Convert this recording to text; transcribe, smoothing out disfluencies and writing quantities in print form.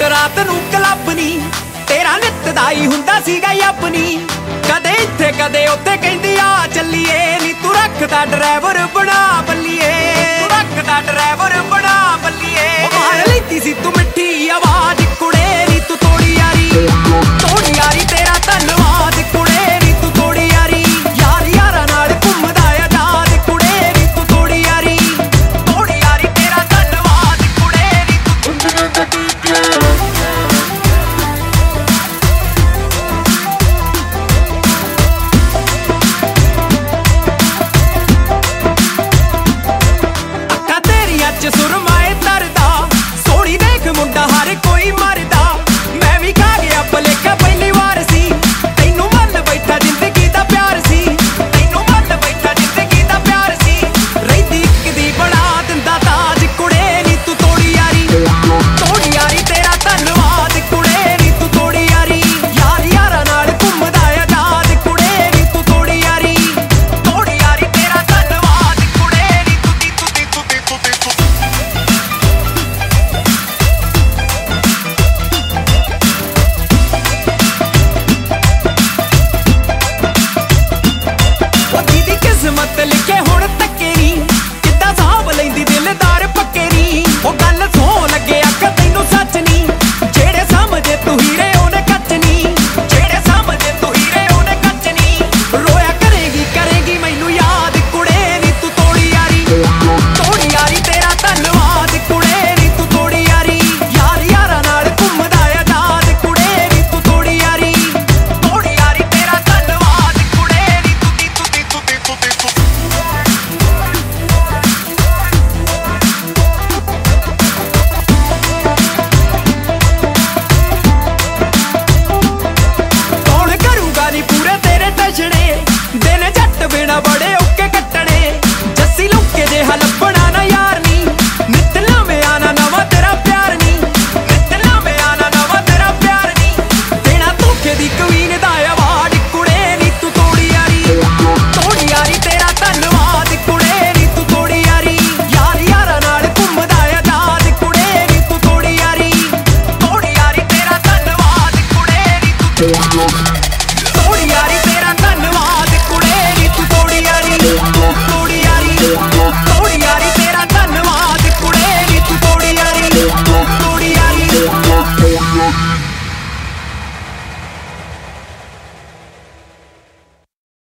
ਰਾਤ ਨੂੰ ਕਲੱਬ ਨੀ ਤੇਰਾ ਨਿੱਤ ਦਾ ਹੀ ਹੁੰਦਾ ਸੀਗਾ ਆਪਣੀ ਕਦੇ ਇੱਥੇ ਕਦੇ ਉੱਥੇ ਕਹਿੰਦੀ ਆ ਚੱਲੀਏ ਨੀ ਤੂੰ ਰੱਖਦਾ ਡਰਾਈਵਰ ਬਣਾ ਬੱਲੀਏ ਤੂੰ ਰੱਖਦਾ ਡਰਾਈਵਰ ਬਣਾ ਬੱਲੀਏ ਮਾਰ ਲੈਂਦੀ ਸੀ ਤੂੰ ਮਿੱਠੀ ਆਵਾਜ਼ ਕੁੜੇ ਨੀ ਤੂੰ ਤੋੜੀ ਯਾਰੀ ਤੇਰਾ ਧੰਨਵਾਦ ਕੁੜੇ ਨੀ ਤੂੰ ਤੋੜੀ ਯਾਰੀ ਯਾਰਾਂ ਨਾਲ ਘੁੰਮਦਾ ਆਜ਼ਾਦ ਕੁੜੇ ਨੀ ਤੂੰ ਤੋੜੀ ਯਾਰੀ ਤੇਰਾ ਧੰਨਵਾਦ ਕੁੜੇ ਨੀ ਤੂੰ ਸੁਰਮਾਏ ਤਰਦਾ ਸੋਹਣੀ ਦੇਖ ਮੁੰਡਾ ਹਰ ਕੋਈ ਮਰਦਾ ਮੈਂ ਵੀ ਖਾ ਗਿਆ ਭਲੇਖਾ ਪਹਿਲੀ ਵਾਰ ਸੀ ਤੈਨੂੰ ਮੰਨ ਬੈਠਾ ਜ਼ਿੰਦਗੀ ਦਾ ਪਿਆਰ ਸੀ ਤੈਨੂੰ ਮੰਨ ਬੈਠਾ ਜ਼ਿੰਦਗੀ ਦਾ ਪਿਆਰ ਸੀ ਰਹਿੰਦੀ ਇੱਕ ਦੀ ਬਣਾ ਦਿੰਦਾ ਤਾਜ ਕੁੜੇ ਨੀ ਤੂੰ ਤੋੜੀ ਯਾਰੀ ਤੇਰਾ ਧੰਨਵਾਦ ਕੁੜੇ ਨੀ ਤੂੰ ਤੋੜੀ ਯਾਰੀ ਯਾਰਾਂ ਨਾਲ ਘੁੰਮਦਾ ਆਜ਼ਾਦ ਕੁੜੇ ਨੀ ਤੂੰ ਤੋੜੀ ਯਾਰੀ ਤੇਰਾ ਧੰਨਵਾਦ ਕੁੜੇ ਨੀ ਤੂੰ ਕਿਸਮਤ ਲਿਖੇ ਹੁਣ ਤੱਕੇ ਨੀ ਕਿੱਦਾਂ ਸਾਂਭ ਲੈਂਦੀ ਦਿਲਦਾਰ ਪੱਕੇ ਨੀ ਉਹ ਗੱਲ ਸੋਹ ਲੱਗੇ ਅੱਖ ਤੈਨੂੰ ਸੱਚ ਨੀ ਜਿਹੜੇ ਸਮਝੇ ਤੂੰ ਹੀਰੇ ਉਹਨੇ ਕੱਚ ਨੀ ਜਿਹੜੇ ਸਮਝੇ ਤੂੰ ਹੀਰੇ ਉਹਨੇ ਕੱਚ ਨੀ ਰੋਇਆ ਕਰੇਗੀ ਮੈਨੂੰ ਯਾਦ ਕੁੜੇ ਨੀ ਤੂੰ ਤੋੜੀ ਯਾਰੀ ਤੇਰਾ ਧੰਨਵਾਦ ਕੁੜੇ ਨੀ ਤੂੰ ਤੋੜੀ ਯਾਰੀ ਯਾਰਾਂ ਨਾਲ ਘੁੰਮਦਾ ਆਜ਼ਾਦ ਕੁੜੇ ਨੀ ਤੂੰ ਤੋੜੀ ਯਾਰੀ ਤੇਰਾ ਧੰਨਵਾਦ ਕੁੜੇ ਨੀ ਤੂੰ ਕੌਣ ਕਰੂਗਾ ਨੀ ਪੂਰੇ ਤੇਰੇ ਟਸ਼ਣੇ ਦਿਨ ਜੱਟ ਬਿਨਾ ਬੜੇ ਔਕੇ ਕੱਟਣੇ ਜੱਸੀ ਲੁੱਕੇ ਜੇ ਲੱਭਣਾ ਨਾ ਯਾਰ ਨੀ ਨਿੱਤ ਲਾਵੇਂ ਆਣਾ ਨਵਾਂ ਤੇਰਾ ਪਿਆਰ ਨੀ ਦੇਣਾ ਧੋਖੇ ਦੀ ਕਵੀਨ ਦਾ ਅਵਾਰਡ ਕੁੜੇ ਨੀ ਤੂੰ ਤੋੜੀ ਯਾਰੀ ਤੇਰਾ ਧੰਨਵਾਦ ਕੁੜੇ ਨੀ ਤੂੰ ਤੋੜੀ ਯਾਰੀ ਯਾਰਾਂ ਨਾਲ ਘੁੰਮਦਾ ਆਜ਼ਾਦ ਕੁੜੇ ਨੀ ਤੂੰ ਤੋੜੀ ਯਾਰੀ ਤੇਰਾ ਧੰਨਵਾਦ ਕੁੜੇ ਨੀ ਤੂੰ